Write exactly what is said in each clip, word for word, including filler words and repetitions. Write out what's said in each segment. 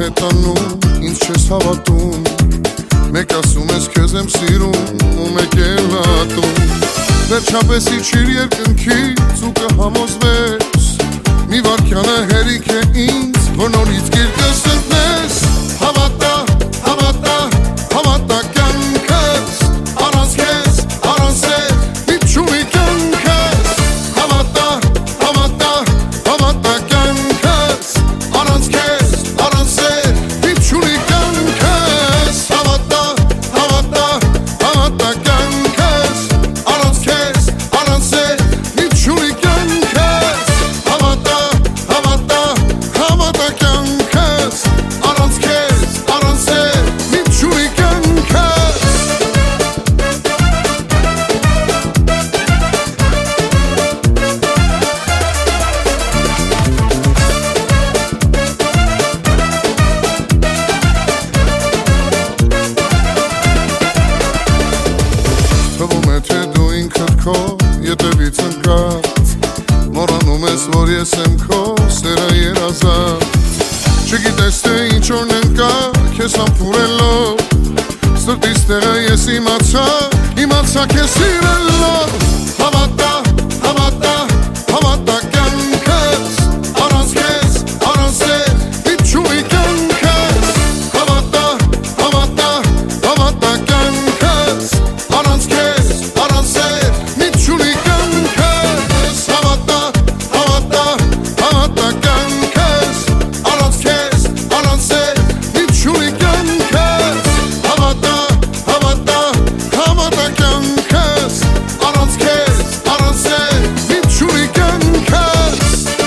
տանում, ինձ չես հավատում, մեկ ասում ես քեզ եմ սիրում ու մեկ էլ ատում, վերջապես իջիր երկնքից ու կհամոզվես, մի վարքյանը հերիք է ինձ, որ նորից գիրկս ընտնես, հավատա, հավատա, հավատա կյանքս, առանց քեզ, առանց սեր, մի չունի կյանքս, հավատա, հավատա, հավատա կյանքս, առանց քեզ, առանց սեր, մի չունի կյանքս, հավատա, հավատա, հավատա կյանքս, առանց քեզ, առանց սեր, մի չունի կյանքս, հավատա, հավատա, հավատա կյանքս, առանց քեզ, առանց սեր, մի չունի կյանքս. Թվում է թե դու ինքդ քո ետևից ընկած, մոռանում ես որ ես եմ քո սերը երազած, չգիտես թե ինչ օրն ընկա քեզ համբուրելով, սրտիս տեղը ես իմացա, իմացա քեզ սիրելով, հավատա, հավատա, հավատա կյանքս, առանց քեզ, առանց սեր, մի չունի կյանքս, հավատա, հավատա, հավատա կյանքս, առանց քեզ, առանց սեր, մի չունի կյանքս, հավատա, հավատա, հավատա կյանքս, առանց քեզ, առանց սեր, մի չունի կյանքս, հավատա, հավատա, հավատա կյանքս, առանց քեզ, առանց սեր, մի չունի կյանքս.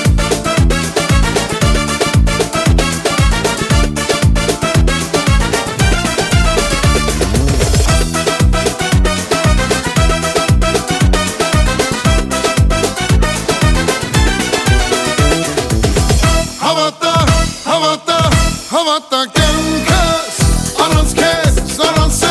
Հավատա, հավատա, հավատա կյանքս, առանց քեզ, առանց